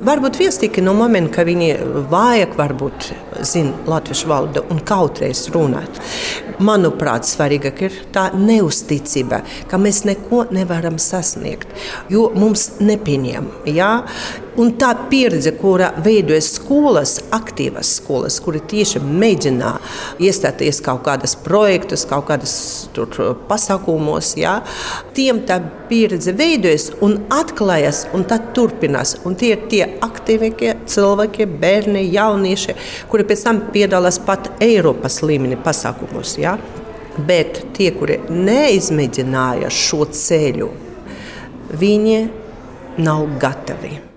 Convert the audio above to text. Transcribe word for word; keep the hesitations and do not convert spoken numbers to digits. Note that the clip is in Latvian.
Varbūt viens tikai no momenta, ka viņi vajag, varbūt, zina latviešu valodu un kautreiz runāt. Manuprāt, svarīgāk ir tā neusticība, ka mēs neko nevaram sasniegt, jo mums nepieņem. Ja? Un tā pieredze, kura veidojas skolas, aktīvas skolas, kuri tieši mēģina iestāties kaut kādas projektus, kaut kādas tur pasākumos, ja? Tiem tā pieredze veidojas un atklājas, un tad turpinās. Un tie ir tie aktīvākie cilvēki, bērni, jaunieši, kuri pēc tam piedalās pat Eiropas līmeni pasākumos. Ja? Bet tie, kuri neizmēģināja šo ceļu, viņi nav gatavi.